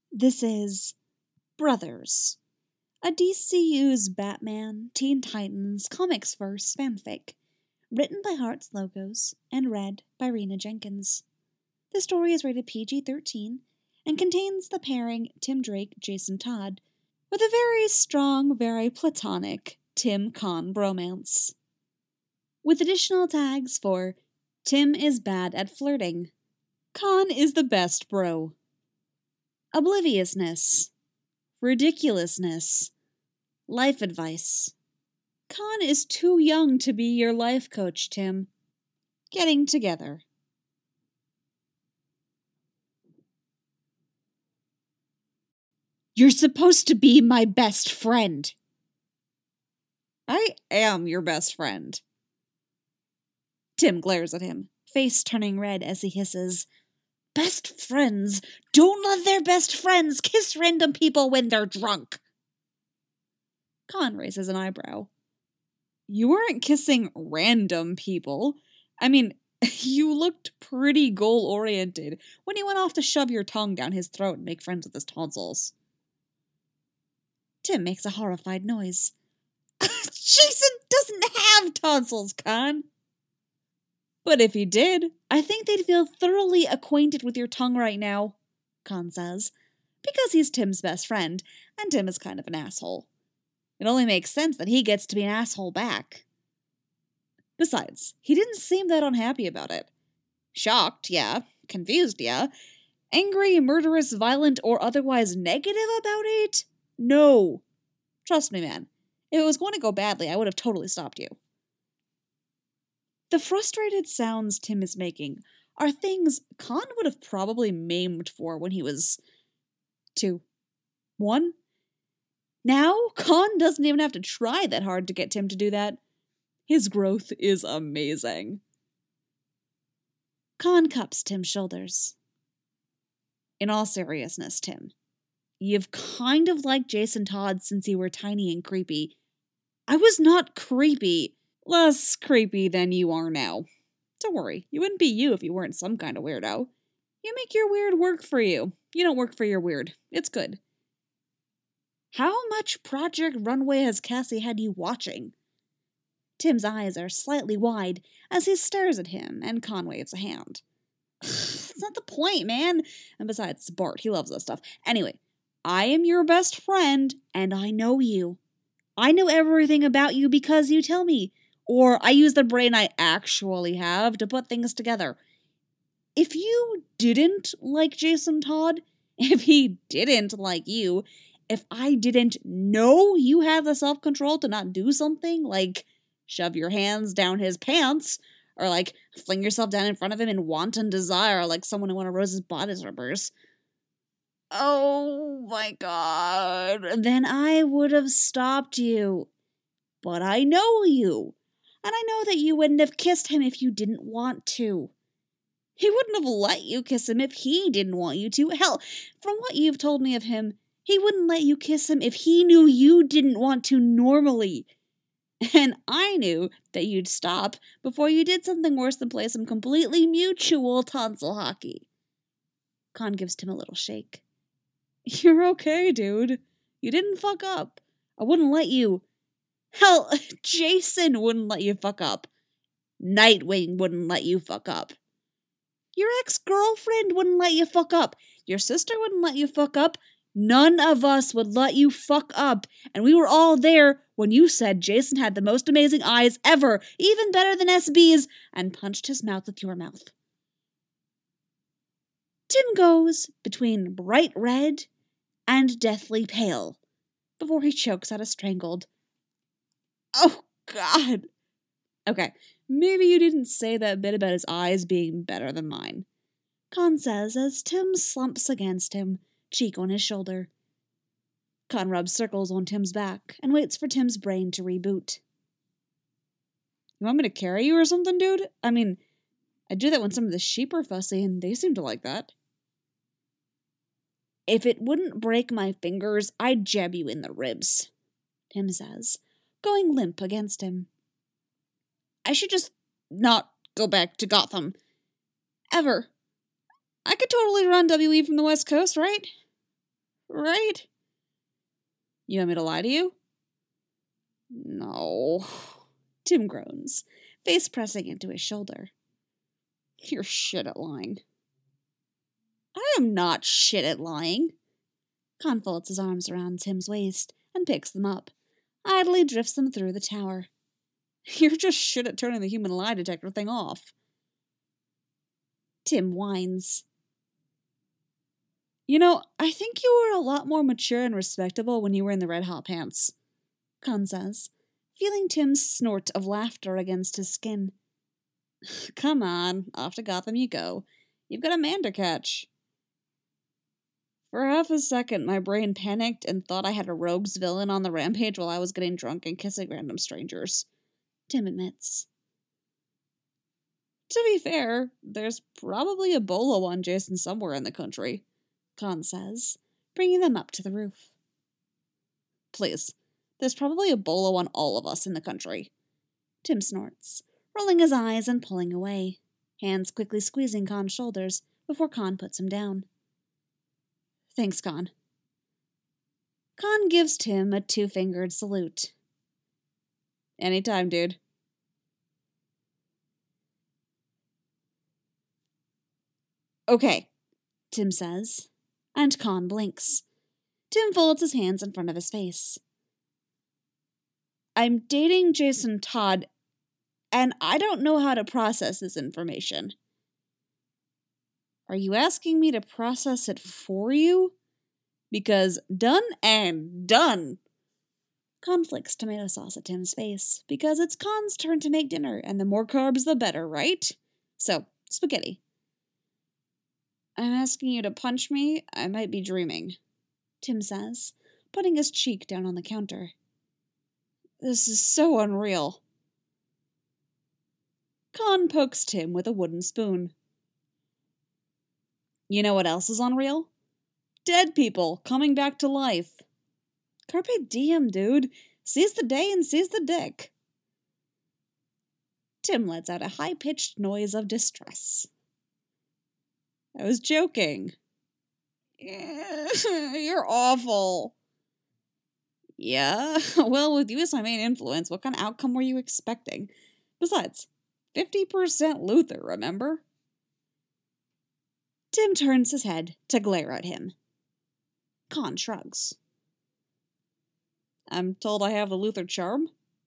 This is Brothers, a DCU's Batman, Teen Titans, Comics Verse fanfic, written by Hearts Logos and read by Rena Jenkins. The story is rated PG-13 and contains the pairing Tim Drake-Jason Todd with a very strong, very platonic Tim-Con bromance. With additional tags for Tim is bad at flirting, Con is the best bro, obliviousness, ridiculousness, life advice. Con is too young to be your life coach, Tim. Getting together. You're supposed to be my best friend. I am your best friend. Tim glares at him, face turning red as he hisses, Best friends don't let their best friends kiss random people when they're drunk. Con raises an eyebrow. You weren't kissing random people. I mean, you looked pretty goal-oriented when you went off to shove your tongue down his throat and make friends with his tonsils. Tim makes a horrified noise. Jason doesn't have tonsils, Con. But if he did, I think they'd feel thoroughly acquainted with your tongue right now, Con says, because he's Tim's best friend, and Tim is kind of an asshole. It only makes sense that he gets to be an asshole back. Besides, he didn't seem that unhappy about it. Shocked, yeah. Confused, yeah. Angry, murderous, violent, or otherwise negative about it? No. Trust me, man. If it was going to go badly, I would have totally stopped you. The frustrated sounds Tim is making are things Con would have probably maimed for when he was 2. 1? Now, Con doesn't even have to try that hard to get Tim to do that. His growth is amazing. Con cups Tim's shoulders. In all seriousness, Tim, you've kind of liked Jason Todd since you were tiny and creepy. I was not creepy. Less creepy than you are now. Don't worry, you wouldn't be you if you weren't some kind of weirdo. You make your weird work for you. You don't work for your weird. It's good. How much Project Runway has Cassie had you watching? Tim's eyes are slightly wide as he stares at him, and Con waves a hand. That's not the point, man. And besides, it's Bart. He loves that stuff. Anyway, I am your best friend, and I know you. I know everything about you because you tell me. Or I use the brain I actually have to put things together. If you didn't like Jason Todd, if he didn't like you, if I didn't know you had the self-control to not do something, like shove your hands down his pants, or like fling yourself down in front of him in wanton desire like someone in one of Rose's body strippers. Oh my god. Then I would have stopped you. But I know you. And I know that you wouldn't have kissed him if you didn't want to. He wouldn't have let you kiss him if he didn't want you to. Hell, from what you've told me of him, he wouldn't let you kiss him if he knew you didn't want to normally. And I knew that you'd stop before you did something worse than play some completely mutual tonsil hockey. Con gives Tim a little shake. You're okay, dude. You didn't fuck up. I wouldn't let you. Hell, Jason wouldn't let you fuck up. Nightwing wouldn't let you fuck up. Your ex-girlfriend wouldn't let you fuck up. Your sister wouldn't let you fuck up. None of us would let you fuck up. And we were all there when you said Jason had the most amazing eyes ever, even better than SB's, and punched his mouth with your mouth. Tim goes between bright red and deathly pale before he chokes out a strangled, oh, God. Okay, maybe you didn't say that bit about his eyes being better than mine, Con says as Tim slumps against him, cheek on his shoulder. Con rubs circles on Tim's back and waits for Tim's brain to reboot. You want me to carry you or something, dude? I mean, I do that when some of the sheep are fussy, and they seem to like that. If it wouldn't break my fingers, I'd jab you in the ribs, Tim says, going limp against him. I should just not go back to Gotham. Ever. I could totally run WE from the West Coast, right? Right? You want me to lie to you? No. Tim groans, face pressing into his shoulder. You're shit at lying. I am not shit at lying. Khan folds his arms around Tim's waist and picks them up, idly drifts them through the tower. You're just shit at turning the human lie detector thing off. Tim whines. You know, I think you were a lot more mature and respectable when you were in the red hot pants, Khan says, feeling Tim's snort of laughter against his skin. Come on, off to Gotham you go. You've got a man to catch. For half a second, my brain panicked and thought I had a rogues villain on the rampage while I was getting drunk and kissing random strangers, Tim admits. To be fair, there's probably a bolo on Jason somewhere in the country, Khan says, bringing them up to the roof. Please, there's probably a bolo on all of us in the country, Tim snorts, rolling his eyes and pulling away, hands quickly squeezing Khan's shoulders before Khan puts him down. Thanks, Khan. Khan gives Tim a two-fingered salute. Anytime, dude. Okay, Tim says, and Khan blinks. Tim folds his hands in front of his face. I'm dating Jason Todd, and I don't know how to process this information. Are you asking me to process it for you? Because done and done. Khan flicks tomato sauce at Tim's face, because it's Khan's turn to make dinner, and the more carbs the better, right? So, spaghetti. I'm asking you to punch me? I might be dreaming, Tim says, putting his cheek down on the counter. This is so unreal. Khan pokes Tim with a wooden spoon. You know what else is unreal? Dead people coming back to life. Carpe diem, dude. Seize the day and seize the dick. Tim lets out a high-pitched noise of distress. I was joking. You're awful. Yeah? Well, with you as my main influence, what kind of outcome were you expecting? Besides, 50% Luther, remember? Tim turns his head to glare at him. Khan shrugs. I'm told I have the Luther charm?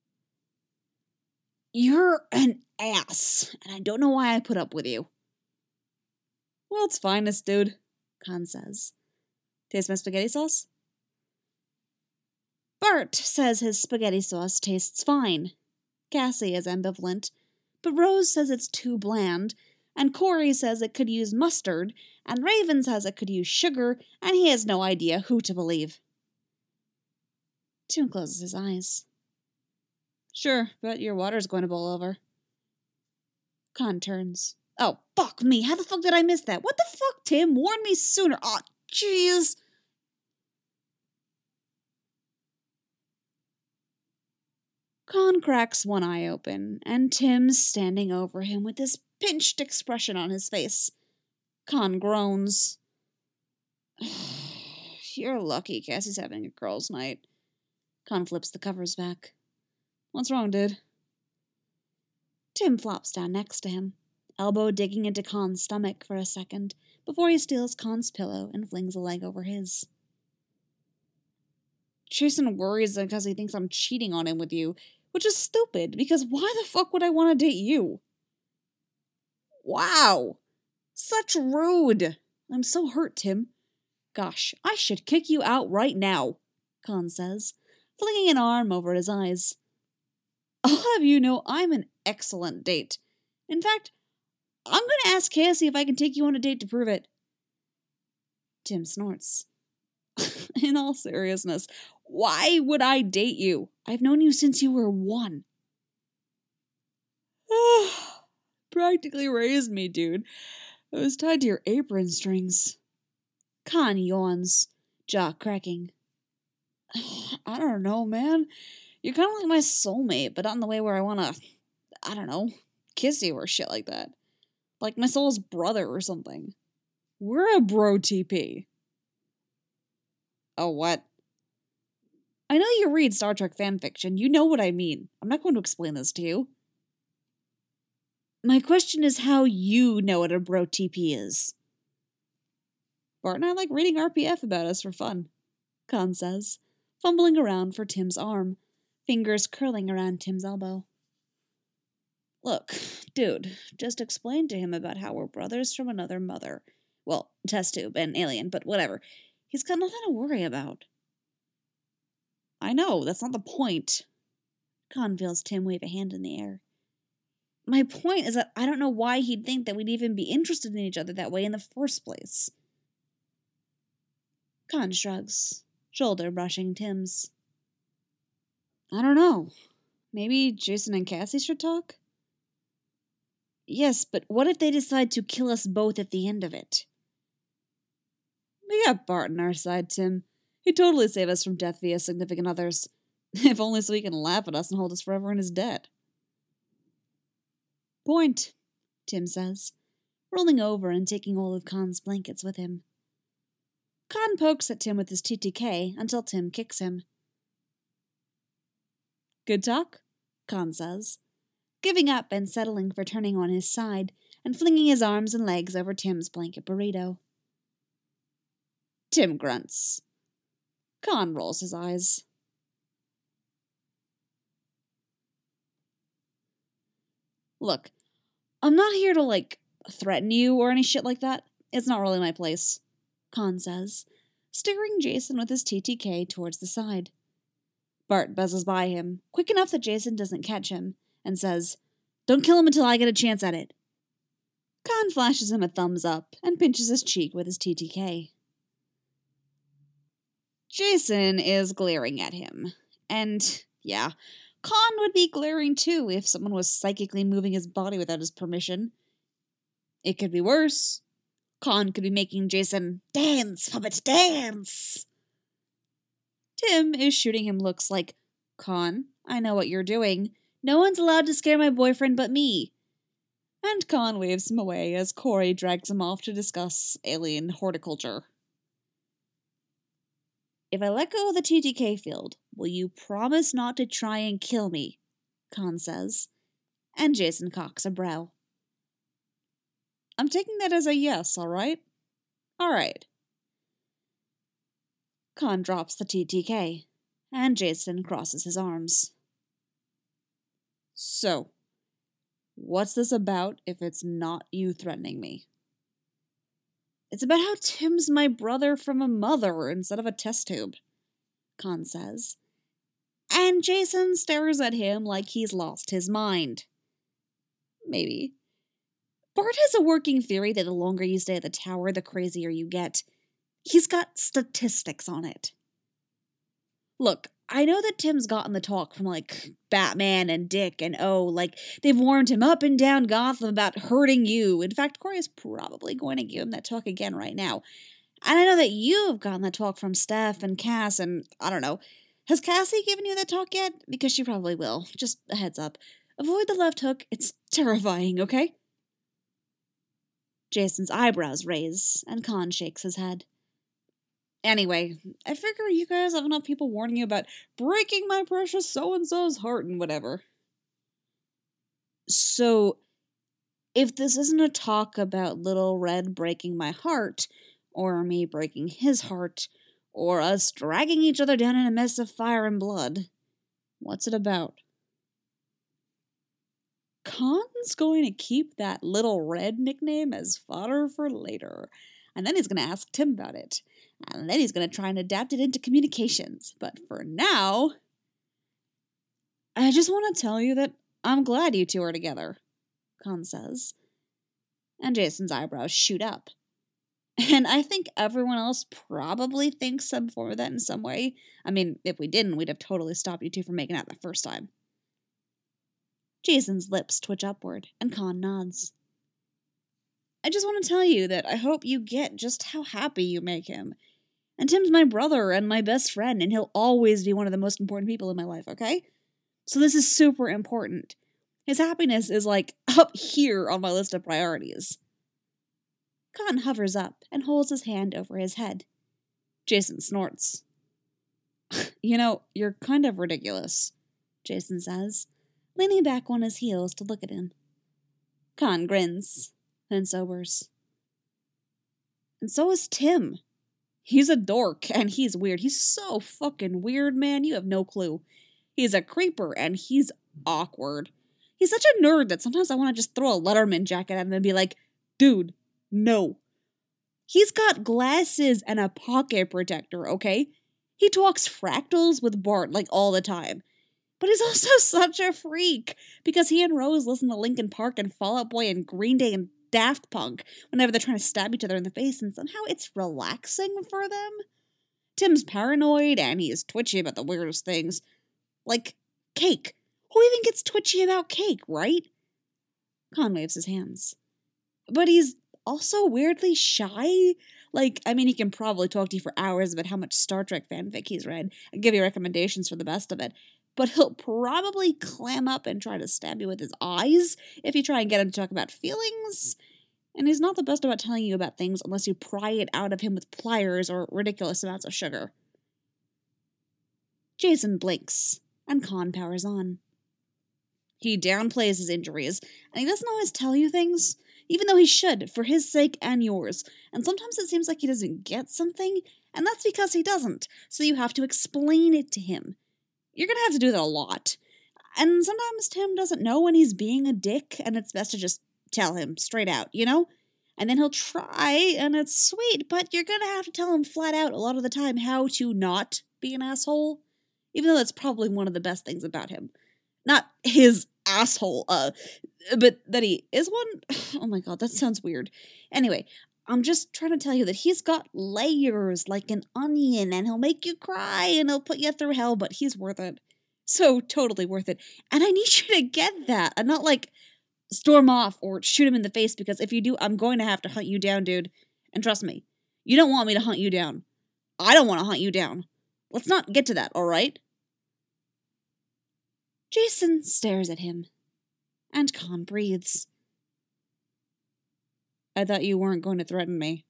You're an ass, and I don't know why I put up with you. World's finest, dude, Khan says. Taste my spaghetti sauce? Bart says his spaghetti sauce tastes fine. Cassie is ambivalent, but Rose says it's too bland, and Corey says it could use mustard, and Raven says it could use sugar, and he has no idea who to believe. Tim closes his eyes. Sure, but your water's going to boil over. Khan turns. Oh, fuck me, how the fuck did I miss that? What the fuck, Tim? Warn me sooner. Aw, jeez. Khan cracks one eye open, and Tim's standing over him with this pinched expression on his face. Khan groans. You're lucky Cassie's having a girls' night. Khan flips the covers back. What's wrong, dude? Tim flops down next to him, elbow digging into Khan's stomach for a second before he steals Khan's pillow and flings a leg over his. Jason worries because he thinks I'm cheating on him with you, which is stupid, because why the fuck would I want to date you? Wow! Such rude! I'm so hurt, Tim. Gosh, I should kick you out right now, Khan says, flinging an arm over his eyes. I'll have you know I'm an excellent date. In fact, I'm going to ask Cassie if I can take you on a date to prove it. Tim snorts. In all seriousness, why would I date you? I've known you since you were 1. Practically raised me, dude. I was tied to your apron strings. Khan yawns, jaw cracking. I don't know, man. You're kind of like my soulmate, but not in the way where I want to, I don't know, kiss you or shit like that. Like my soul's brother or something. We're a bro TP. Oh, what? I know you read Star Trek fanfiction. You know what I mean. I'm not going to explain this to you. My question is how you know what a bro TP is. Bart and I like reading RPF about us for fun, Khan says, fumbling around for Tim's arm, fingers curling around Tim's elbow. Look, dude, just explain to him about how we're brothers from another mother. Well, test tube and alien, but whatever. He's got nothing to worry about. I know, that's not the point. Khan feels Tim wave a hand in the air. My point is that I don't know why he'd think that we'd even be interested in each other that way in the first place. Khan shrugs, shoulder brushing Tim's. I don't know. Maybe Jason and Cassie should talk? Yes, but what if they decide to kill us both at the end of it? We got Bart on our side, Tim. He'd totally save us from death via significant others. If only so he can laugh at us and hold us forever in his debt. Point, Tim says, rolling over and taking all of Khan's blankets with him. Khan pokes at Tim with his TTK until Tim kicks him. Good talk? Khan says, giving up and settling for turning on his side and flinging his arms and legs over Tim's blanket burrito. Tim grunts. Khan rolls his eyes. Look, I'm not here to, threaten you or any shit like that. It's not really my place, Khan says, steering Jason with his TTK towards the side. Bart buzzes by him, quick enough that Jason doesn't catch him, and says, Don't kill him until I get a chance at it. Khan flashes him a thumbs up and pinches his cheek with his TTK. Jason is glaring at him. And, yeah, Khan would be glaring too if someone was psychically moving his body without his permission. It could be worse. Khan could be making Jason dance, puppet, dance. Tim is shooting him looks like, Khan, I know what you're doing. No one's allowed to scare my boyfriend but me. And Khan waves him away as Corey drags him off to discuss alien horticulture. If I let go of the TTK field, will you promise not to try and kill me? Khan says, and Jason cocks a brow. I'm taking that as a yes, all right? All right. Khan drops the TTK, and Jason crosses his arms. So, what's this about if it's not you threatening me? It's about how Tim's my brother from a mother instead of a test tube, Khan says. And Jason stares at him like he's lost his mind. Maybe. Bart has a working theory that the longer you stay at the tower, the crazier you get. He's got statistics on it. Look, I know that Tim's gotten the talk from, Batman and Dick and they've warned him up and down Gotham about hurting you. In fact, Corey is probably going to give him that talk again right now. And I know that you've gotten that talk from Steph and Cass and, I don't know. Has Cassie given you that talk yet? Because she probably will. Just a heads up. Avoid the left hook. It's terrifying, okay? Jason's eyebrows raise, and Khan shakes his head. Anyway, I figure you guys have enough people warning you about breaking my precious so-and-so's heart and whatever. So, if this isn't a talk about Little Red breaking my heart, or me breaking his heart, or us dragging each other down in a mess of fire and blood, what's it about? Khan's going to keep that Little Red nickname as fodder for later, and then he's going to ask Tim about it. And then he's going to try and adapt it into communications. But for now, I just want to tell you that I'm glad you two are together, Khan says. And Jason's eyebrows shoot up. And I think everyone else probably thinks some form of that in some way. I mean, if we didn't, we'd have totally stopped you two from making out the first time. Jason's lips twitch upward, and Khan nods. I just want to tell you that I hope you get just how happy you make him. And Tim's my brother and my best friend, and he'll always be one of the most important people in my life, okay? So this is super important. His happiness is, up here on my list of priorities. Khan hovers up and holds his hand over his head. Jason snorts. You know, you're kind of ridiculous, Jason says, leaning back on his heels to look at him. Khan grins, then sobers. And so is Tim. He's a dork, and he's weird. He's so fucking weird, man. You have no clue. He's a creeper, and he's awkward. He's such a nerd that sometimes I want to just throw a Letterman jacket at him and be like, dude, no. He's got glasses and a pocket protector, okay? He talks fractals with Bart, like, all the time. But he's also such a freak, because he and Rose listen to Linkin Park and Fall Out Boy and Green Day and Daft Punk whenever they're trying to stab each other in the face, and somehow it's relaxing for them. Tim's paranoid, and he's twitchy about the weirdest things. Like cake. Who even gets twitchy about cake, right? Khan waves his hands. But he's also weirdly shy. Like, I mean, he can probably talk to you for hours about how much Star Trek fanfic he's read and give you recommendations for the best of it. But he'll probably clam up and try to stab you with his eyes if you try and get him to talk about feelings. And he's not the best about telling you about things unless you pry it out of him with pliers or ridiculous amounts of sugar. Jason blinks, and Khan powers on. He downplays his injuries, and he doesn't always tell you things, even though he should, for his sake and yours. And sometimes it seems like he doesn't get something, and that's because he doesn't, so you have to explain it to him. You're gonna have to do that a lot. And sometimes Tim doesn't know when he's being a dick, and it's best to just tell him straight out, you know? And then he'll try, and it's sweet, but you're gonna have to tell him flat out a lot of the time how to not be an asshole. Even though that's probably one of the best things about him. Not his asshole, but that he is one? Oh my god, that sounds weird. Anyway, I'm just trying to tell you that he's got layers like an onion, and he'll make you cry, and he'll put you through hell, but he's worth it. So totally worth it. And I need you to get that, and not like storm off or shoot him in the face, because if you do, I'm going to have to hunt you down, dude. And trust me, you don't want me to hunt you down. I don't want to hunt you down. Let's not get to that, alright? Jason stares at him, and Khan breathes. I thought you weren't going to threaten me.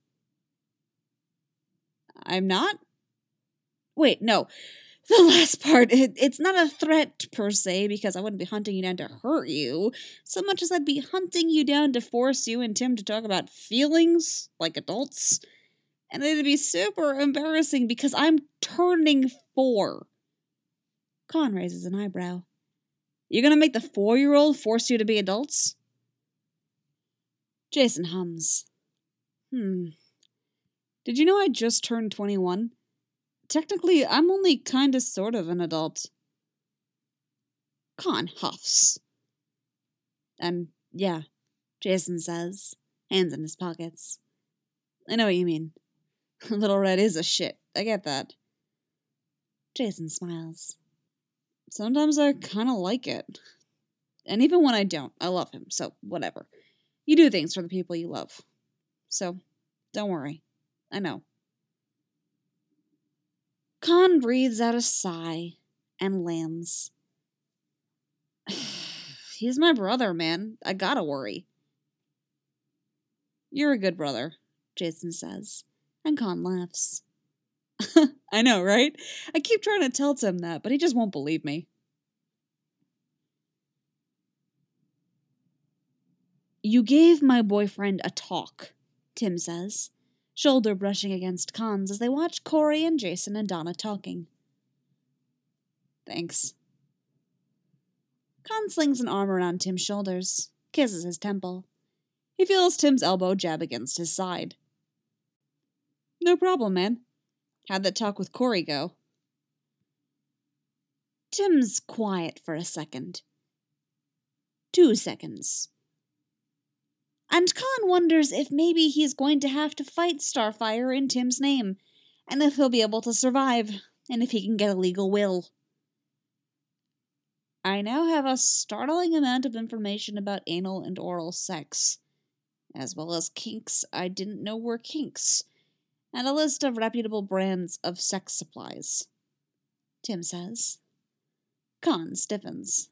I'm not? Wait, no. The last part, it's not a threat per se, because I wouldn't be hunting you down to hurt you, so much as I'd be hunting you down to force you and Tim to talk about feelings, like adults. And it'd be super embarrassing because I'm turning 4. Khan raises an eyebrow. You're gonna make the 4-year-old force you to be adults? Jason hums. Did you know I just turned 21? Technically, I'm only kinda sort of an adult. Khan huffs. Yeah, Jason says, hands in his pockets. I know what you mean. Little Red is a shit. I get that. Jason smiles. Sometimes I kinda like it. And even when I don't, I love him, so whatever. You do things for the people you love. So, don't worry. I know. Khan breathes out a sigh and lands. He's my brother, man. I gotta worry. You're a good brother, Jason says, and Khan laughs. I know, right? I keep trying to tell Tim that, but he just won't believe me. You gave my boyfriend a talk, Tim says, shoulder brushing against Khan's as they watch Corey and Jason and Donna talking. Thanks. Khan slings an arm around Tim's shoulders, kisses his temple. He feels Tim's elbow jab against his side. No problem, man. How'd that talk with Corey go? Tim's quiet for a second. 2 seconds. And Khan wonders if maybe he's going to have to fight Starfire in Tim's name, and if he'll be able to survive, and if he can get a legal will. I now have a startling amount of information about anal and oral sex, as well as kinks I didn't know were kinks, and a list of reputable brands of sex supplies, Tim says. Khan stiffens.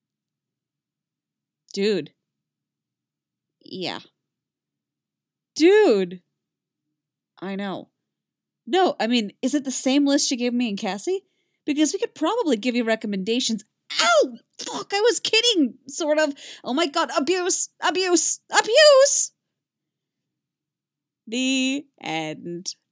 Dude. Yeah. Dude! I know. No, I mean, is it the same list she gave me and Cassie? Because we could probably give you recommendations. Ow! Fuck, I was kidding, sort of. Oh my god, abuse! Abuse! Abuse! The end.